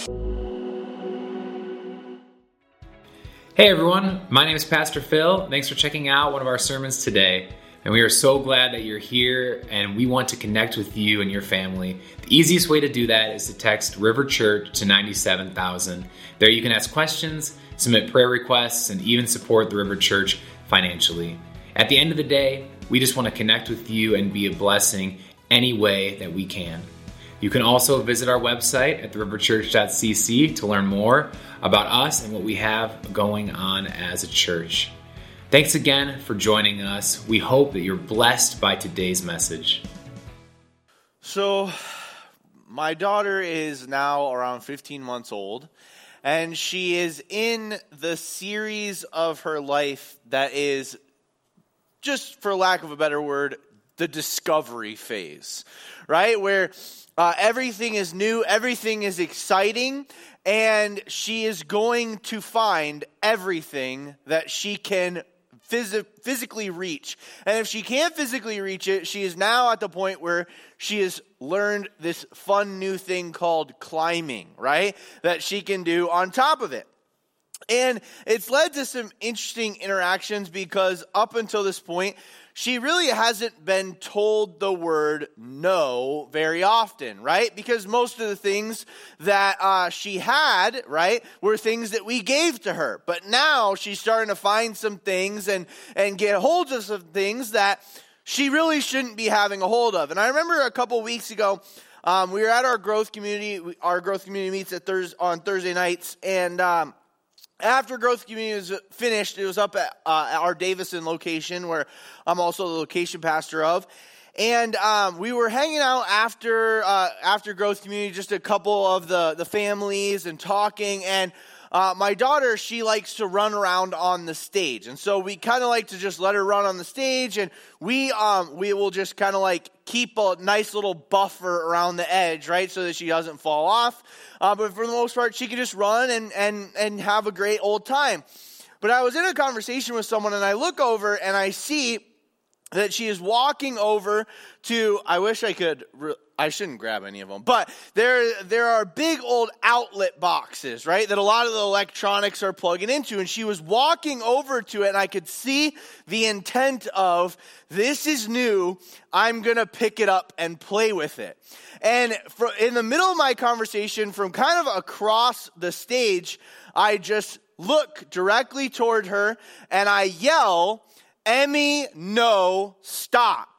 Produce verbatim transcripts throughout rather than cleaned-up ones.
Hey everyone, my name is Pastor Phil. Thanks for checking out one of our sermons today. And we are so glad that you're here and we want to connect with you and your family. The easiest way to do that is to text River Church to ninety-seven thousand. There you can ask questions, submit prayer requests, and even support the River Church financially. At the end of the day, we just want to connect with you and be a blessing any way that we can. You can also visit our website at the river church dot c c to learn more about us and what we have going on as a church. Thanks again for joining us. We hope that you're blessed by today's message. So, my daughter is now around fifteen months old, and she is in the series of her life that is, just for lack of a better word, the discovery phase, right? Where uh, everything is new, everything is exciting, and she is going to find everything that she can phys- physically reach. And if she can't physically reach it, she is now at the point where she has learned this fun new thing called climbing, right? That she can do on top of it. And it's led to some interesting interactions because up until this point, she really hasn't been told the word no very often, right? Because most of the things that uh, she had, right, were things that we gave to her. But now she's starting to find some things and, and get hold of some things that she really shouldn't be having a hold of. And I remember a couple weeks ago, um, we were at our growth community. Our growth community meets at Thurs on Thursday nights, and um, after Growth Community was finished, it was up at, uh, at our Davison location, where I'm also the location pastor of. And um, we were hanging out after uh, after Growth Community, just a couple of the, the families and talking. And uh, my daughter, she likes to run around on the stage. And so we kind of like to just let her run on the stage. And we um, we will just kind of like keep a nice little buffer around the edge, right, so that she doesn't fall off. Uh, but for the most part, she could just run and, and, and have a great old time. But I was in a conversation with someone, and I look over, and I see that she is walking over to, I wish I could, re- I shouldn't grab any of them, but there there are big old outlet boxes, right, that a lot of the electronics are plugging into. And she was walking over to it, and I could see the intent of, this is new, I'm going to pick it up and play with it. And for, in the middle of my conversation, from kind of across the stage, I just look directly toward her, and I yell, "Emmy, no, stop."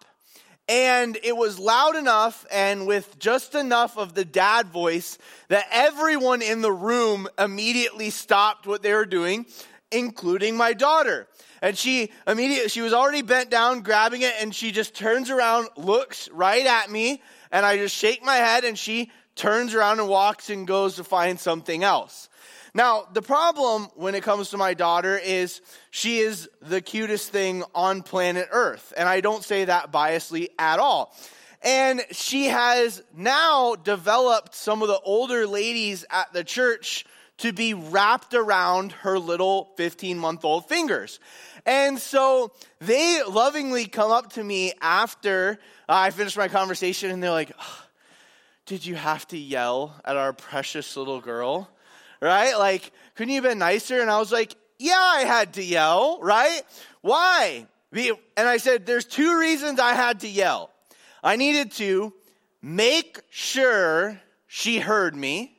And it was loud enough and with just enough of the dad voice that everyone in the room immediately stopped what they were doing, including my daughter. And she immediately, she was already bent down grabbing it, and she just turns around, looks right at me, and I just shake my head, and she turns around and walks and goes to find something else. Now, the problem when it comes to my daughter is she is the cutest thing on planet Earth. And I don't say that biasly at all. And she has now developed some of the older ladies at the church to be wrapped around her little fifteen-month-old fingers. And so they lovingly come up to me after I finish my conversation, and they're like, oh, "Did you have to yell at our precious little girl?" Right? Like, couldn't you have been nicer? And I was like, yeah, I had to yell, right? Why? And I said, there's two reasons I had to yell. I needed to make sure she heard me,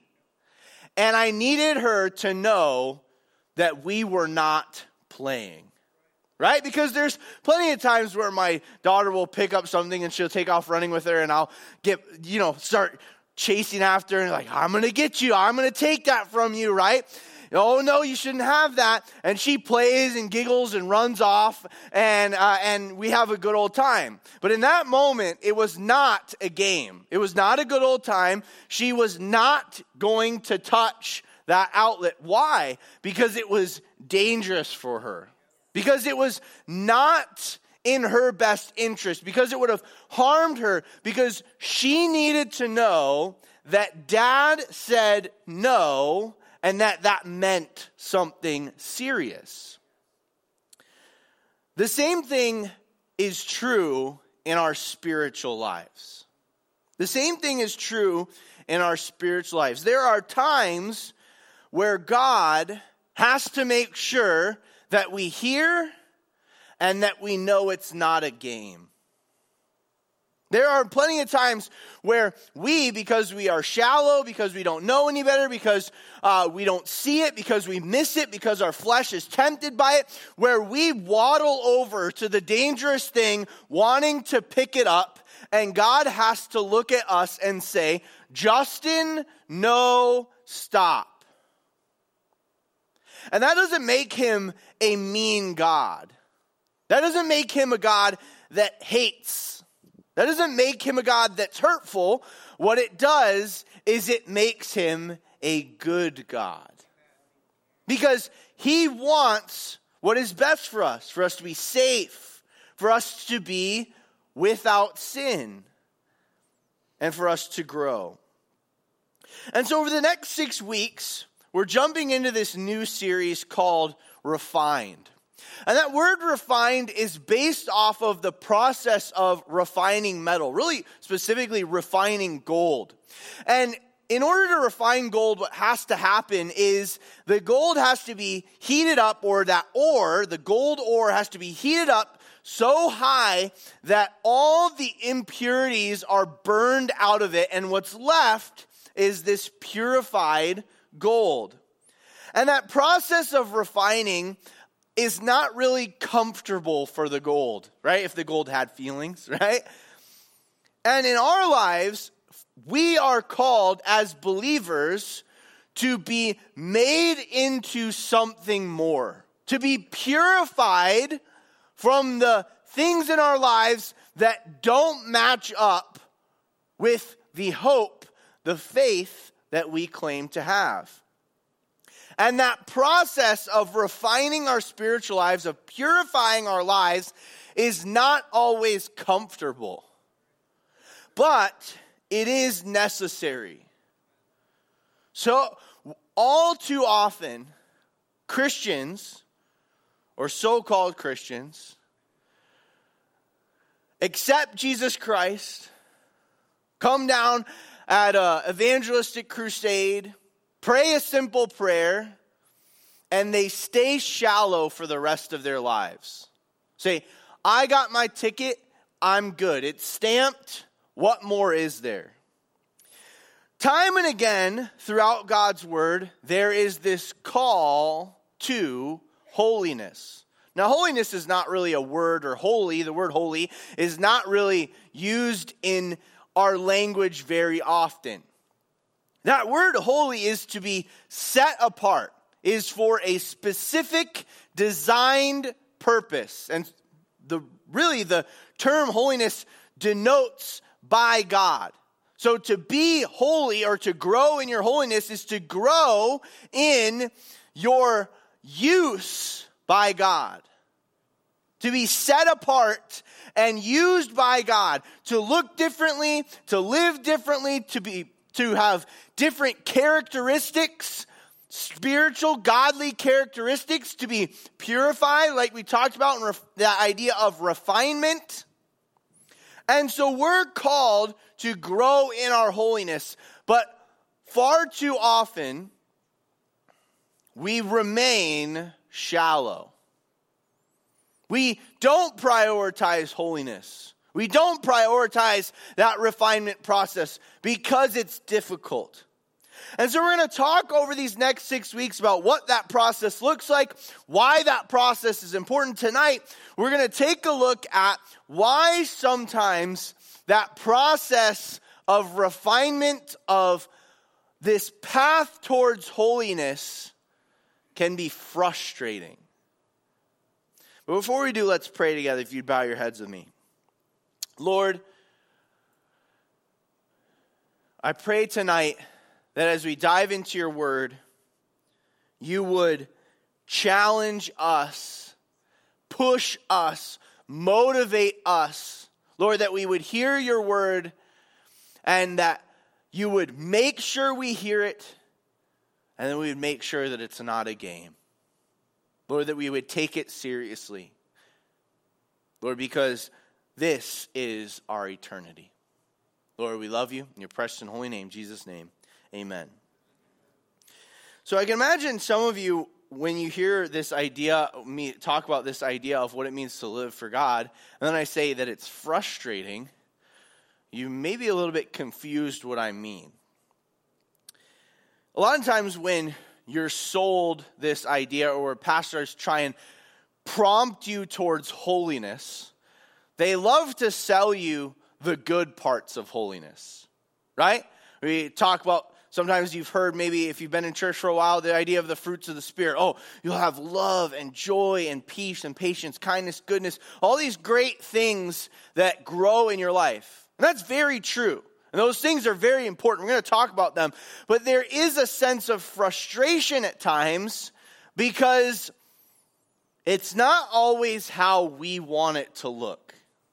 and I needed her to know that we were not playing. Right? Because there's plenty of times where my daughter will pick up something and she'll take off running with her, and I'll get, you know, start chasing after her and like, I'm going to get you. I'm going to take that from you, right? Oh, no, you shouldn't have that. And she plays and giggles and runs off, and uh, and we have a good old time. But in that moment, it was not a game. It was not a good old time. She was not going to touch that outlet. Why? Because it was dangerous for her. Because it was not in her best interest, because it would have harmed her, because she needed to know that dad said no, and that that meant something serious. The same thing is true in our spiritual lives. The same thing is true in our spiritual lives. There are times where God has to make sure that we hear and that we know it's not a game. There are plenty of times where we, because we are shallow, because we don't know any better, because uh, we don't see it, because we miss it, because our flesh is tempted by it, where we waddle over to the dangerous thing, wanting to pick it up, and God has to look at us and say, Justin, no, stop. And that doesn't make him a mean God. That doesn't make him a God that hates. That doesn't make him a God that's hurtful. What it does is it makes him a good God. Because he wants what is best for us, for us to be safe, for us to be without sin, and for us to grow. And so over the next six weeks, we're jumping into this new series called Refined. And that word refined is based off of the process of refining metal, really specifically refining gold. And in order to refine gold, what has to happen is the gold has to be heated up, or that ore, the gold ore has to be heated up so high that all the impurities are burned out of it, and what's left is this purified gold. And that process of refining is not really comfortable for the gold, right? If the gold had feelings, right? And in our lives, we are called as believers to be made into something more, to be purified from the things in our lives that don't match up with the hope, the faith that we claim to have. And that process of refining our spiritual lives, of purifying our lives, is not always comfortable. But it is necessary. So, all too often, Christians, or so-called Christians, accept Jesus Christ, come down at an evangelistic crusade, pray a simple prayer, and they stay shallow for the rest of their lives. Say, I got my ticket, I'm good. It's stamped, what more is there? Time and again, throughout God's word, there is this call to holiness. Now, holiness is not really a word, or holy, the word holy, is not really used in our language very often. That word holy is to be set apart, is for a specific designed purpose. And the really the term holiness denotes by God. So to be holy, or to grow in your holiness, is to grow in your use by God. To be set apart and used by God. To look differently, to live differently, to be to have different characteristics, spiritual, godly characteristics, to be purified, like we talked about in ref- the idea of refinement. And so we're called to grow in our holiness, but far too often we remain shallow. We don't prioritize holiness. We don't prioritize that refinement process because it's difficult. And so we're going to talk over these next six weeks about what that process looks like, why that process is important. Tonight, we're going to take a look at why sometimes that process of refinement, of this path towards holiness, can be frustrating. But before we do, let's pray together. If you'd bow your heads with me. Lord, I pray tonight that as we dive into your word, you would challenge us, push us, motivate us. Lord, that we would hear your word and that you would make sure we hear it, and then we would make sure that it's not a game. Lord, that we would take it seriously. Lord, because this is our eternity. Lord, we love you. In your precious and holy name, Jesus' name, amen. So I can imagine some of you, when you hear this idea, me talk about this idea of what it means to live for God, and then I say that it's frustrating, you may be a little bit confused what I mean. A lot of times when you're sold this idea, or pastors try and prompt you towards holiness, they love to sell you the good parts of holiness, right? We talk about, sometimes you've heard, maybe if you've been in church for a while, the idea of the fruits of the Spirit. Oh, you'll have love and joy and peace and patience, kindness, goodness, all these great things that grow in your life. And that's very true. And those things are very important. We're going to talk about them. But there is a sense of frustration at times because it's not always how we want it to look.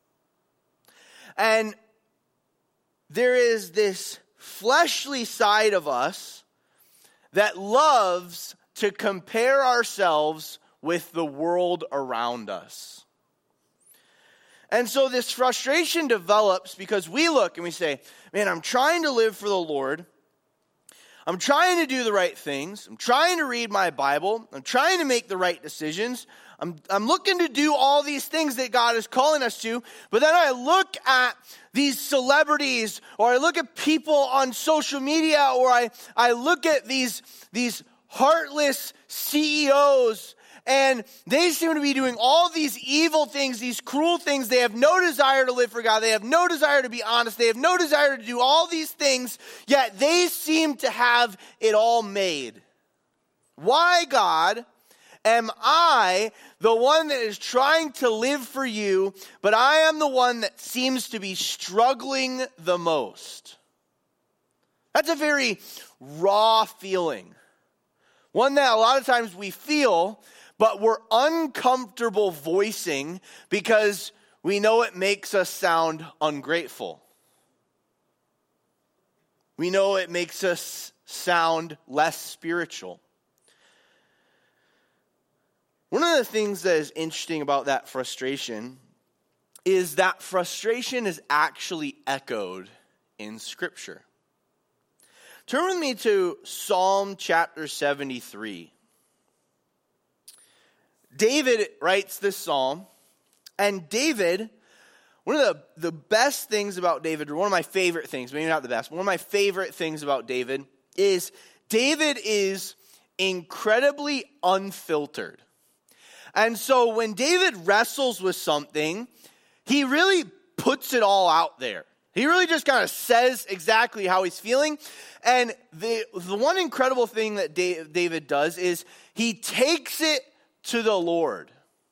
And there is this fleshly side of us that loves to compare ourselves with the world around us. And so this frustration develops because we look and we say, man, I'm trying to live for the Lord. I'm trying to do the right things. I'm trying to read my Bible. I'm trying to make the right decisions. I'm, I'm looking to do all these things that God is calling us to. But then I look at these celebrities, or I look at people on social media, or I, I look at these, these heartless C E Os, and they seem to be doing all these evil things, these cruel things. They have no desire to live for God. They have no desire to be honest. They have no desire to do all these things, yet they seem to have it all made. Why, God, am I the one that is trying to live for you, but I am the one that seems to be struggling the most? That's a very raw feeling. One that a lot of times we feel, but we're uncomfortable voicing because we know it makes us sound ungrateful. We know it makes us sound less spiritual. One of the things that is interesting about that frustration is that frustration is actually echoed in Scripture. Turn with me to Psalm chapter seventy-three. David writes this psalm, and David, one of the, the best things about David, or one of my favorite things, maybe not the best, but one of my favorite things about David is David is incredibly unfiltered. And so when David wrestles with something, he really puts it all out there. He really just kind of says exactly how he's feeling. And the, the one incredible thing that David does is he takes it to the Lord.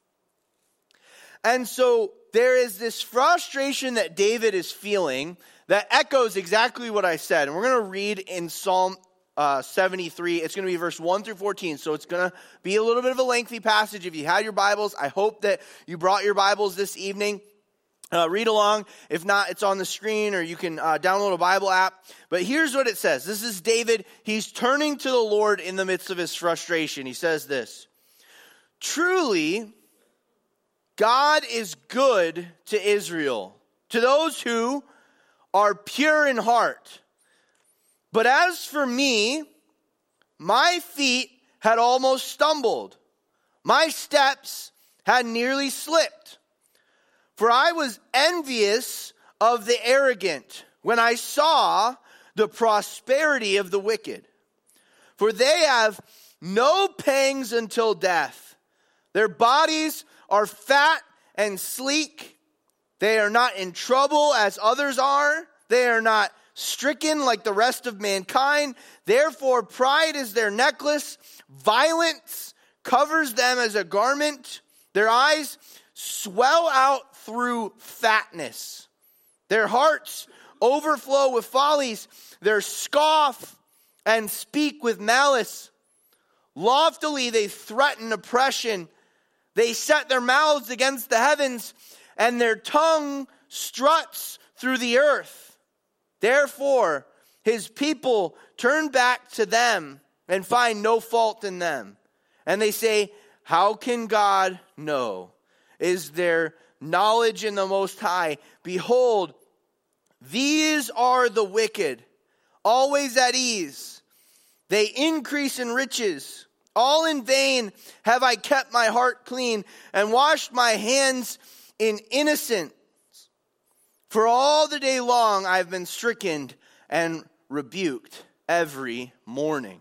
And so there is this frustration that David is feeling that echoes exactly what I said. And we're going to read in Psalm uh, seventy-three. It's going to be verse one through fourteen. So it's going to be a little bit of a lengthy passage. If you had your Bibles, I hope that you brought your Bibles this evening. Uh, read along. If not, it's on the screen, or you can uh, download a Bible app. But here's what it says. This is David. He's turning to the Lord in the midst of his frustration. He says this: truly, God is good to Israel, to those who are pure in heart. But as for me, my feet had almost stumbled. My steps had nearly slipped. For I was envious of the arrogant when I saw the prosperity of the wicked. For they have no pangs until death. Their bodies are fat and sleek. They are not in trouble as others are. They are not stricken like the rest of mankind. Therefore, pride is their necklace. Violence covers them as a garment. Their eyes swell out through fatness. Their hearts overflow with follies. They scoff and speak with malice. Loftily they threaten oppression. They set their mouths against the heavens, and their tongue struts through the earth. Therefore, his people turn back to them and find no fault in them. And they say, how can God know? Is there knowledge in the Most High? Behold, these are the wicked, always at ease. They increase in riches. All in vain have I kept my heart clean and washed my hands in innocence. For all the day long I have been stricken and rebuked every morning.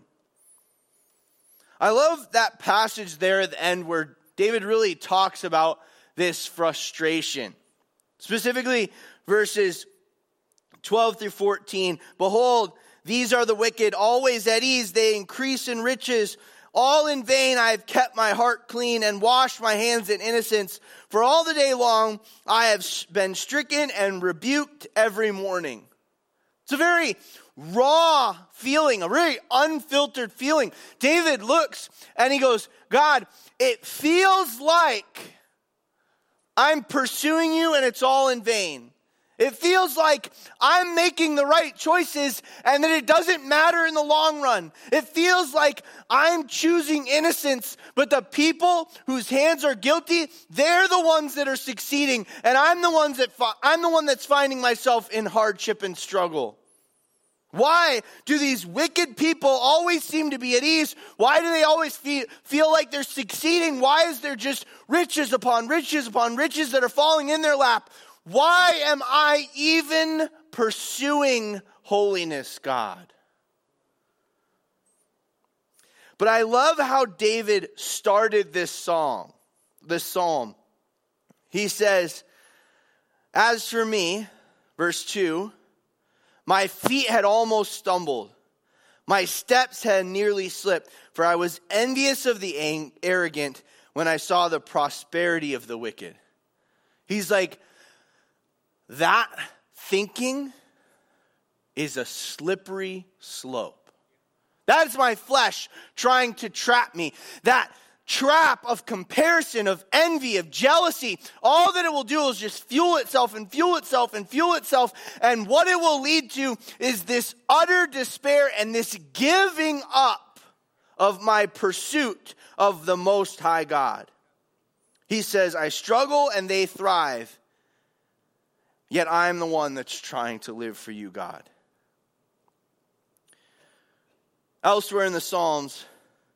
I love that passage there at the end where David really talks about this frustration. Specifically, verses twelve through fourteen. Behold, these are the wicked, always at ease. They increase in riches. All in vain I have kept my heart clean and washed my hands in innocence. For all the day long I have been stricken and rebuked every morning. It's a very raw feeling, a very unfiltered feeling. David looks and he goes, God, it feels like I'm pursuing you and it's all in vain. It feels like I'm making the right choices and that it doesn't matter in the long run. It feels like I'm choosing innocence, but the people whose hands are guilty, they're the ones that are succeeding, and I'm the ones that fi- I'm the one that's finding myself in hardship and struggle. Why do these wicked people always seem to be at ease? Why do they always feel, feel like they're succeeding? Why is there just riches upon riches upon riches that are falling in their lap? Why am I even pursuing holiness, God? But I love how David started this song, this psalm. He says, as for me, verse two, my feet had almost stumbled. My steps had nearly slipped, for I was envious of the arrogant when I saw the prosperity of the wicked. He's like, that thinking is a slippery slope. That's my flesh trying to trap me. That trap of comparison, of envy, of jealousy, all that it will do is just fuel itself and fuel itself and fuel itself. And what it will lead to is this utter despair and this giving up of my pursuit of the Most High God. He says, I struggle and they thrive. Yet I'm the one that's trying to live for you, God. Elsewhere in the Psalms,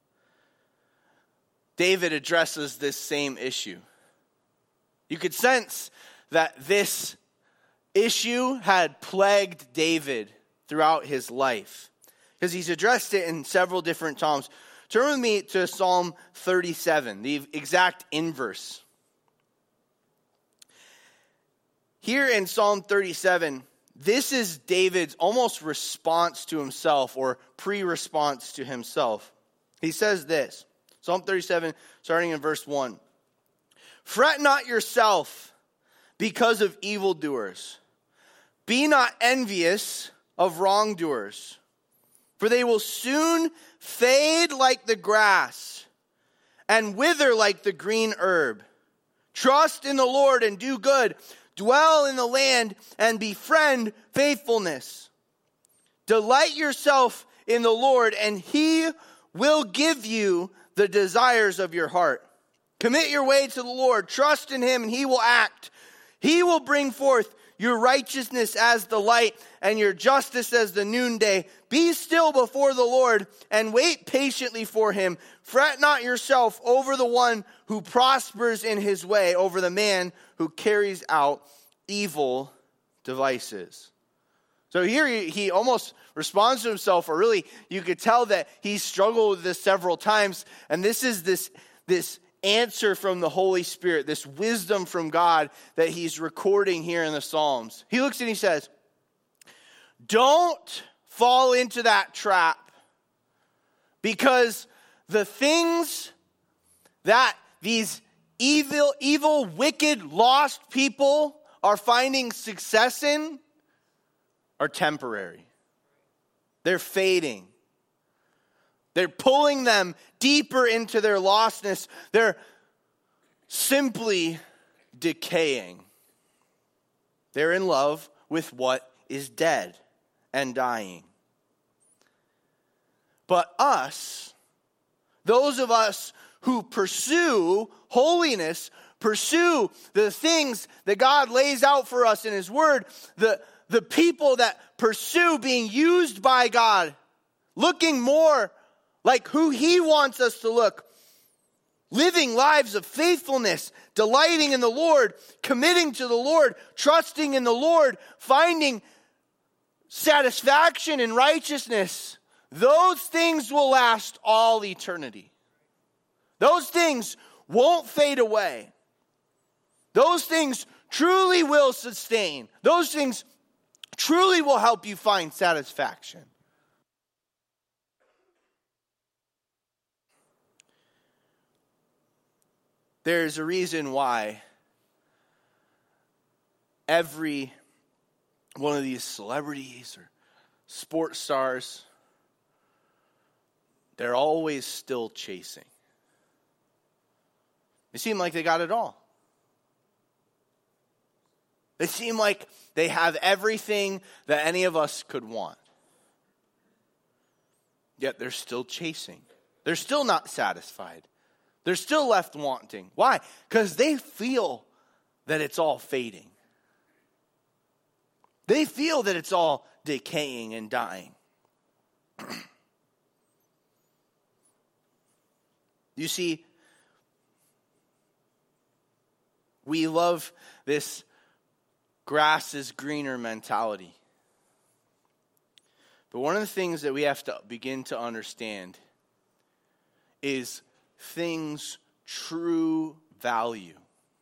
David addresses this same issue. You could sense that this issue had plagued David throughout his life, because he's addressed it in several different Psalms. Turn with me to Psalm thirty-seven, the exact inverse. Here in Psalm thirty-seven, this is David's almost response to himself, or pre-response to himself. He says this, Psalm thirty-seven, starting in verse one. Fret not yourself because of evildoers. Be not envious of wrongdoers, for they will soon fade like the grass and wither like the green herb. Trust in the Lord and do good. Dwell in the land and befriend faithfulness. Delight yourself in the Lord, and he will give you the desires of your heart. Commit your way to the Lord. Trust in him, and he will act. He will bring forth your righteousness as the light and your justice as the noonday. Be still before the Lord and wait patiently for him. Fret not yourself over the one who prospers in his way, over the man who carries out evil devices. So here he, he almost responds to himself, or really you could tell that he struggled with this several times. And this is this, this answer from the Holy Spirit, this wisdom from God that he's recording here in the Psalms. He looks and he says, don't fall into that trap, because the things that these evil, evil, wicked, lost people are finding success in are temporary. They're fading. They're pulling them deeper into their lostness. They're simply decaying. They're in love with what is dead and dying. But us, those of us who pursue holiness, pursue the things that God lays out for us in his word, the the people that pursue being used by God, looking more like who he wants us to look, living lives of faithfulness, delighting in the Lord, committing to the Lord, trusting in the Lord, finding satisfaction in righteousness, those things will last all eternity. Those things won't fade away. Those things truly will sustain. Those things truly will help you find satisfaction. There's a reason why every one of these celebrities or sports stars, they're always still chasing. They seem like they got it all. They seem like they have everything that any of us could want. Yet they're still chasing. They're still not satisfied. They're still left wanting. Why? Because they feel that it's all fading. They feel that it's all decaying and dying. You see, we love this grass is greener mentality. But one of the things that we have to begin to understand is things' true value.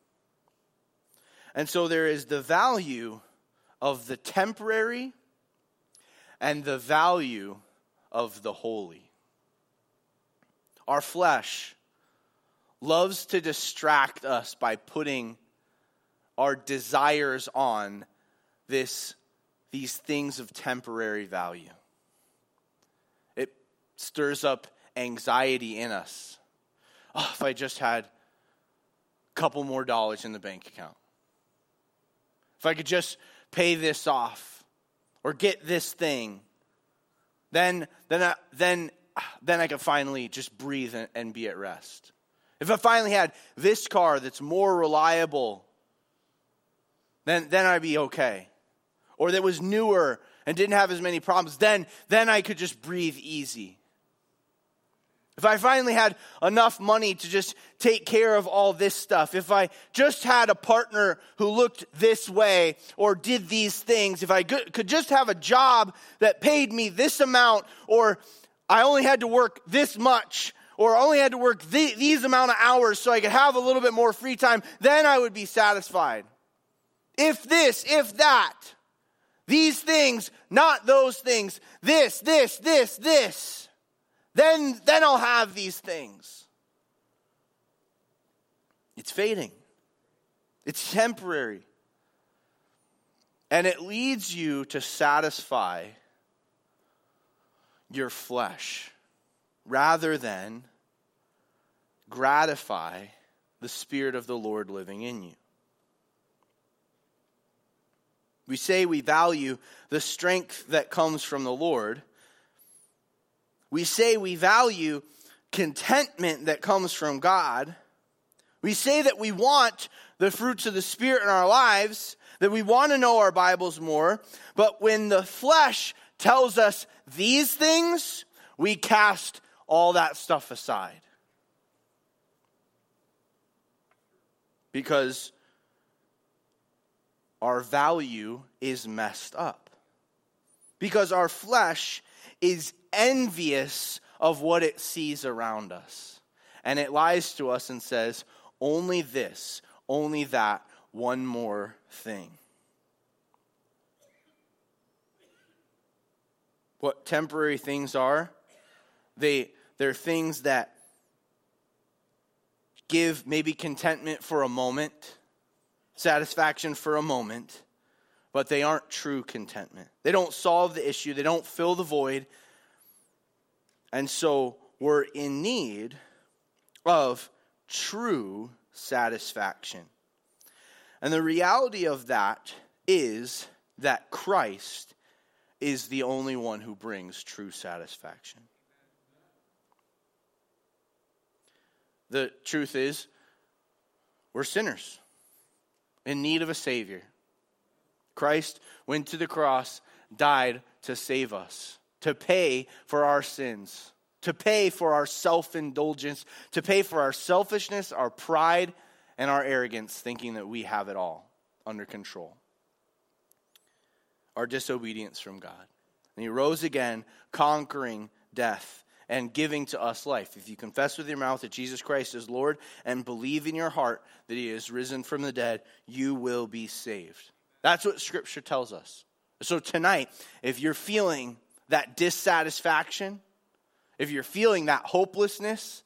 And so there is the value of the temporary and the value of the holy. Our flesh loves to distract us by putting our desires on this, these things of temporary value. It stirs up anxiety in us. Oh, if I just had a couple more dollars in the bank account. If I could just pay this off or get this thing, then then I, then then I could finally just breathe and, and be at rest. If I finally had this car that's more reliable, then then I'd be okay. Or that was newer and didn't have as many problems, then then I could just breathe easy. If I finally had enough money to just take care of all this stuff, if I just had a partner who looked this way or did these things, if I could just have a job that paid me this amount, or I only had to work this much, or only had to work the, these amount of hours so I could have a little bit more free time, then I would be satisfied. If this, if that, these things, not those things, this, this, this, this, Then, then I'll have these things. It's fading. It's temporary. And it leads you to satisfy your flesh rather than gratify the Spirit of the Lord living in you. We say we value the strength that comes from the Lord. We say we value contentment that comes from God. We say that we want the fruits of the Spirit in our lives, that we want to know our Bibles more. But when the flesh tells us these things, we cast all that stuff aside. Because our value is messed up. Because our flesh is envious of what it sees around us. And it lies to us and says, only this, only that, one more thing. What temporary things are, they, they're things that give maybe contentment for a moment, satisfaction for a moment, but they aren't true contentment. They don't solve the issue. They don't fill the void. And so we're in need of true satisfaction. And the reality of that is that Christ is the only one who brings true satisfaction. The truth is, we're sinners in need of a Savior. Christ went to the cross, died to save us, to pay for our sins, to pay for our self-indulgence, to pay for our selfishness, our pride, and our arrogance, thinking that we have it all under control. Our disobedience from God. And he rose again, conquering death and giving to us life. If you confess with your mouth that Jesus Christ is Lord and believe in your heart that he is risen from the dead, you will be saved. That's what Scripture tells us. So tonight, if you're feeling that dissatisfaction, if you're feeling that hopelessness,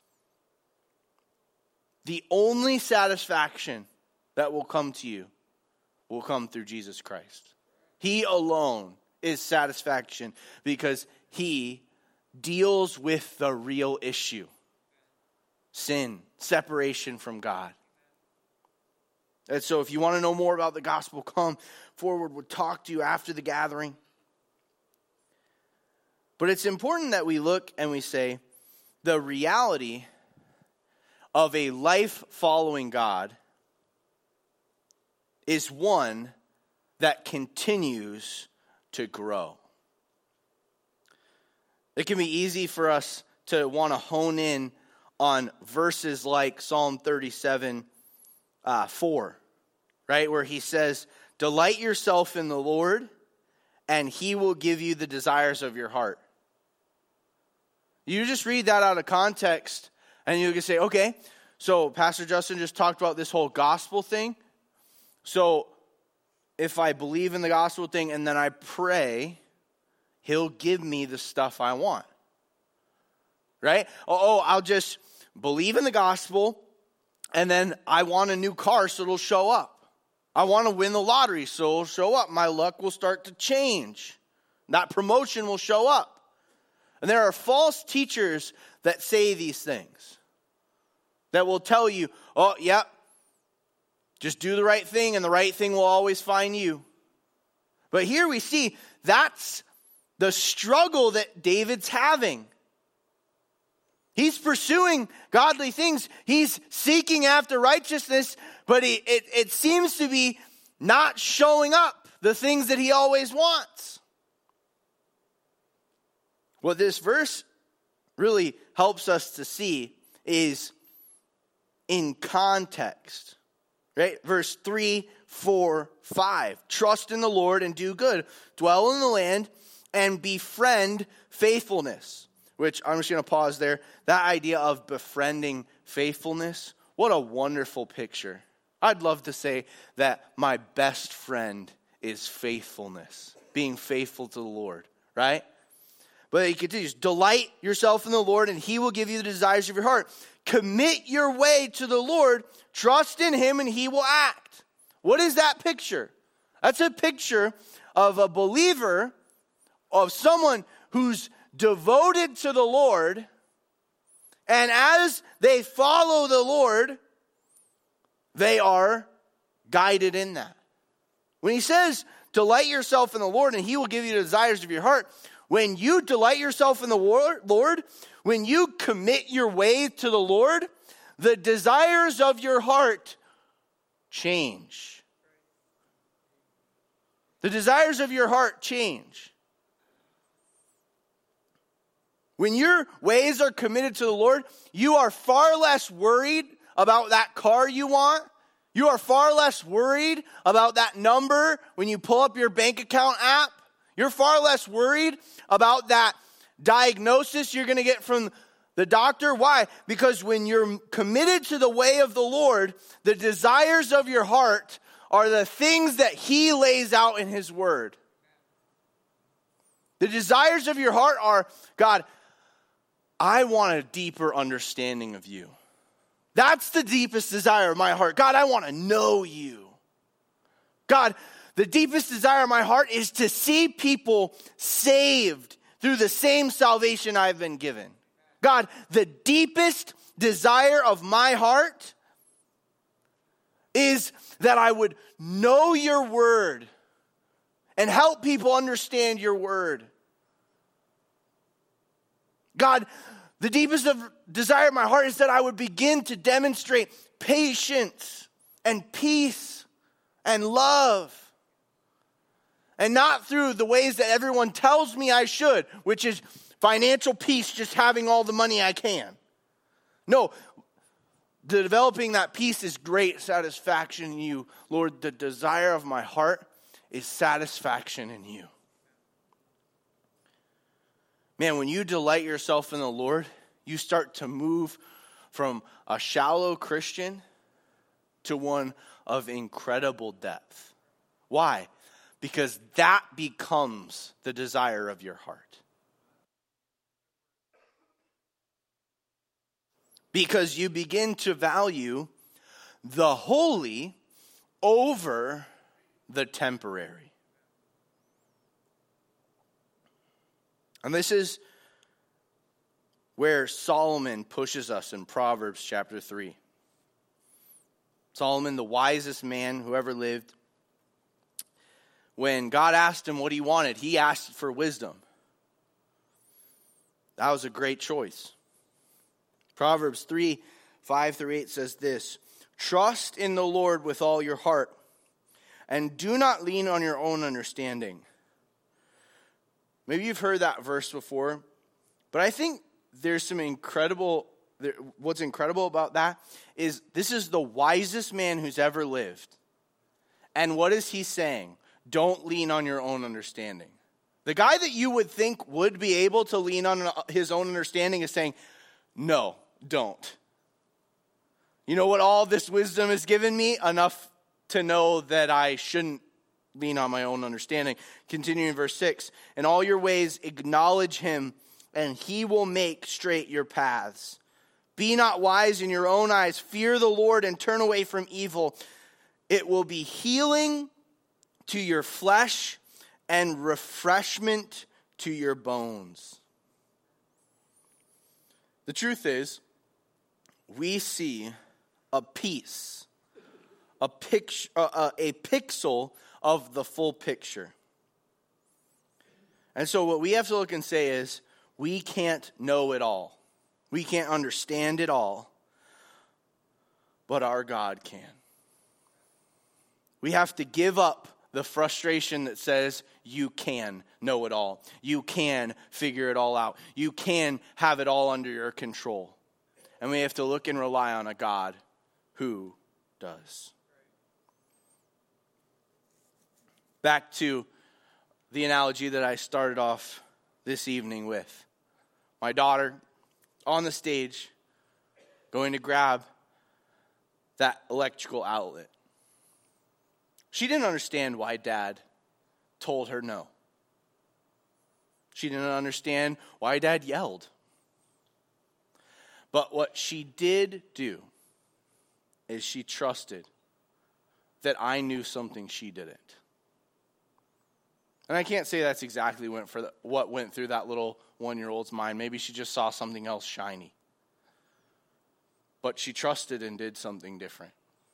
the only satisfaction that will come to you will come through Jesus Christ. He alone is satisfaction because he deals with the real issue. Sin, separation from God. And so if you want to know more about the gospel, come forward. We'll talk to you after the gathering. But it's important that we look and we say, the reality of a life following God is one that continues to grow. It can be easy for us to want to hone in on verses like Psalm thirty-seven, uh, four, right? Where he says, delight yourself in the Lord, and he will give you the desires of your heart. You just read that out of context, and you can say, okay, so Pastor Justin just talked about this whole gospel thing. So if I believe in the gospel thing and then I pray, he'll give me the stuff I want. Right? Oh, I'll just believe in the gospel, and then I want a new car, so it'll show up. I want to win the lottery, so it'll show up. My luck will start to change. That promotion will show up. And there are false teachers that say these things. That will tell you, oh, yep, just do the right thing, and the right thing will always find you. But here we see that's the struggle that David's having. He's pursuing godly things. He's seeking after righteousness, but he, it, it seems to be not showing up, the things that he always wants. What this verse really helps us to see is in context. Right? Verse three, four, five. Trust in the Lord and do good. Dwell in the land and befriend faithfulness. Which I'm just going to pause there. That idea of befriending faithfulness, what a wonderful picture. I'd love to say that my best friend is faithfulness. Being faithful to the Lord, right? But he continues, delight yourself in the Lord and he will give you the desires of your heart. Commit your way to the Lord. Trust in him and he will act. What is that picture? That's a picture of a believer, of someone who's devoted to the Lord. And as they follow the Lord, they are guided in that. When he says, delight yourself in the Lord and he will give you the desires of your heart. When you delight yourself in the Lord, when you commit your way to the Lord, the desires of your heart change. The desires of your heart change. When your ways are committed to the Lord, you are far less worried about that car you want. You are far less worried about that number when you pull up your bank account app. You're far less worried about that diagnosis you're going to get from the doctor. Why? Because when you're committed to the way of the Lord, the desires of your heart are the things that he lays out in his word. The desires of your heart are, God, I want a deeper understanding of you. That's the deepest desire of my heart. God, I want to know you. God, the deepest desire of my heart is to see people saved through the same salvation I've been given. God, the deepest desire of my heart is that I would know your word and help people understand your word. God, the deepest of desire of my heart is that I would begin to demonstrate patience and peace and love And not through the ways that everyone tells me I should, which is financial peace, just having all the money I can. No, the developing that peace is great satisfaction in you. Lord, the desire of my heart is satisfaction in you. Man, when you delight yourself in the Lord, you start to move from a shallow Christian to one of incredible depth. Why? Because that becomes the desire of your heart. Because you begin to value the holy over the temporary. And this is where Solomon pushes us in Proverbs chapter three. Solomon, the wisest man who ever lived, when God asked him what he wanted, he asked for wisdom. That was a great choice. Proverbs three, five through eight says this: trust in the Lord with all your heart, and do not lean on your own understanding. Maybe you've heard that verse before, but I think there's some incredible, what's incredible about that is this is the wisest man who's ever lived. And what is he saying? Don't lean on your own understanding. The guy that you would think would be able to lean on his own understanding is saying, no, don't. You know what all this wisdom has given me? Enough to know that I shouldn't lean on my own understanding. Continuing in verse six, in all your ways acknowledge him, and he will make straight your paths. Be not wise in your own eyes. Fear the Lord and turn away from evil. It will be healing to your flesh and refreshment to your bones. The truth is, we see a piece, a picture, uh, a pixel of the full picture. And so what we have to look and say is, we can't know it all. We can't understand it all. But our God can. We have to give up the frustration that says you can know it all. You can figure it all out. You can have it all under your control. And we have to look and rely on a God who does. Back to the analogy that I started off this evening with. My daughter on the stage going to grab that electrical outlet. She didn't understand why Dad told her no. She didn't understand why Dad yelled. But what she did do is she trusted that I knew something she didn't. And I can't say that's exactly went for the, what went through that little one-year-old's mind. Maybe she just saw something else shiny. But she trusted and did something different.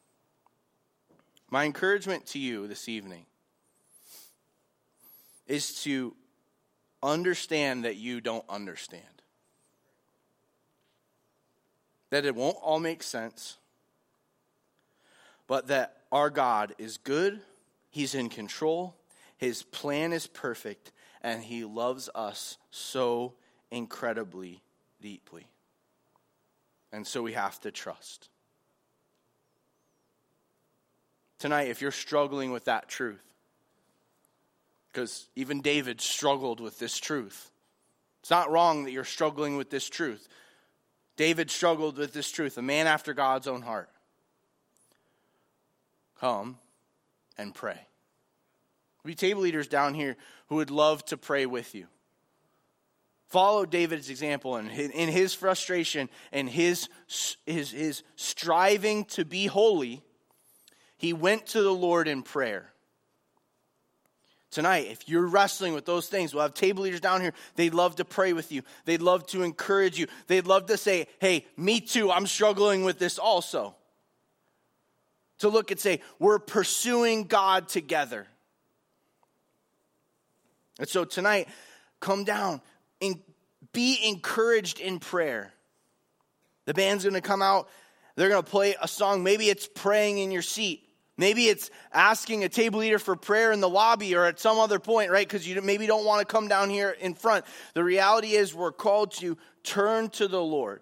My encouragement to you this evening is to understand that you don't understand. That it won't all make sense, but that our God is good, He's in control, His plan is perfect, and He loves us so incredibly deeply. And so we have to trust. Tonight, if you're struggling with that truth, because even David struggled with this truth. It's not wrong that you're struggling with this truth. David struggled with this truth, a man after God's own heart. Come and pray. There'll be table leaders down here who would love to pray with you. Follow David's example, and in his frustration and his, his, his striving to be holy, he went to the Lord in prayer. Tonight, if you're wrestling with those things, we'll have table leaders down here. They'd love to pray with you. They'd love to encourage you. They'd love to say, hey, me too, I'm struggling with this also. To look and say, we're pursuing God together. And so tonight, come down and be encouraged in prayer. The band's going to come out. They're going to play a song. Maybe it's praying in your seat. Maybe it's asking a table leader for prayer in the lobby or at some other point, right? Because you maybe don't want to come down here in front. The reality is we're called to turn to the Lord.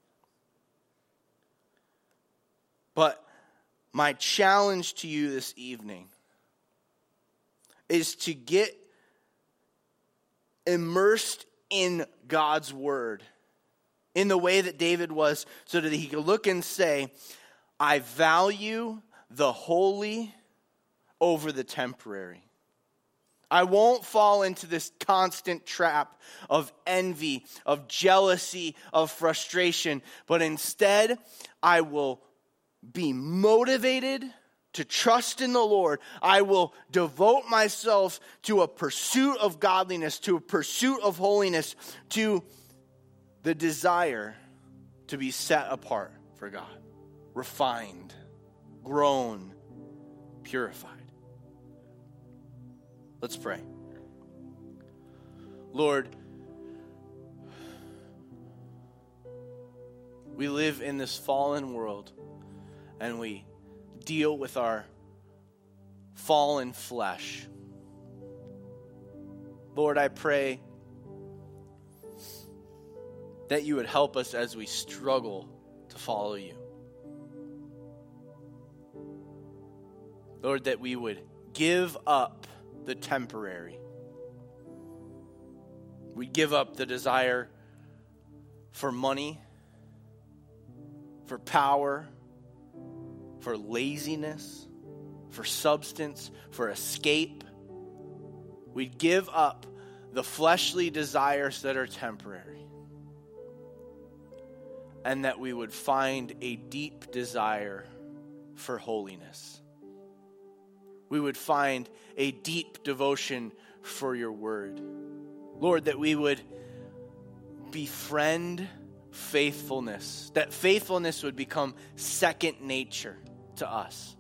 But my challenge to you this evening is to get immersed in God's word in the way that David was, so that he could look and say, I value the holy over the temporary. I won't fall into this constant trap of envy, of jealousy, of frustration, but instead I will be motivated to trust in the Lord. I will devote myself to a pursuit of godliness, to a pursuit of holiness, to the desire to be set apart for God, refined, grown, purified. Let's pray. Lord, we live in this fallen world and we deal with our fallen flesh. Lord, I pray that you would help us as we struggle to follow you. Lord, that we would give up the temporary. We give up the desire for money, for power, for laziness, for substance, for escape. We give up the fleshly desires that are temporary. And that we would find a deep desire for holiness. We would find a deep devotion for your word. Lord, that we would befriend faithfulness. That faithfulness would become second nature to us.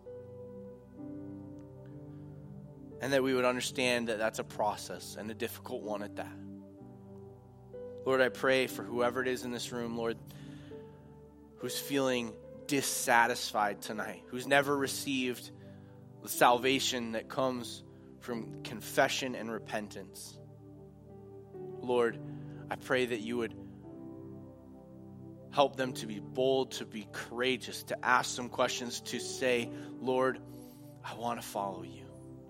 And that we would understand that that's a process and a difficult one at that. Lord, I pray for whoever it is in this room, Lord, who's feeling dissatisfied tonight, who's never received the salvation that comes from confession and repentance. Lord, I pray that you would help them to be bold, to be courageous, to ask some questions, to say, Lord, I want to follow you.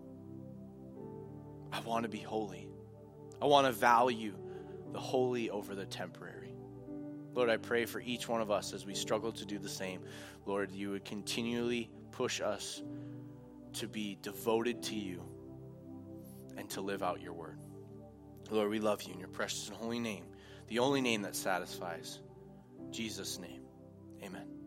I want to be holy. I want to value the holy over the temporary. Lord, I pray for each one of us as we struggle to do the same. Lord, you would continually push us to be devoted to you and to live out your word. Lord, we love you in your precious and holy name, the only name that satisfies. In Jesus' name, amen.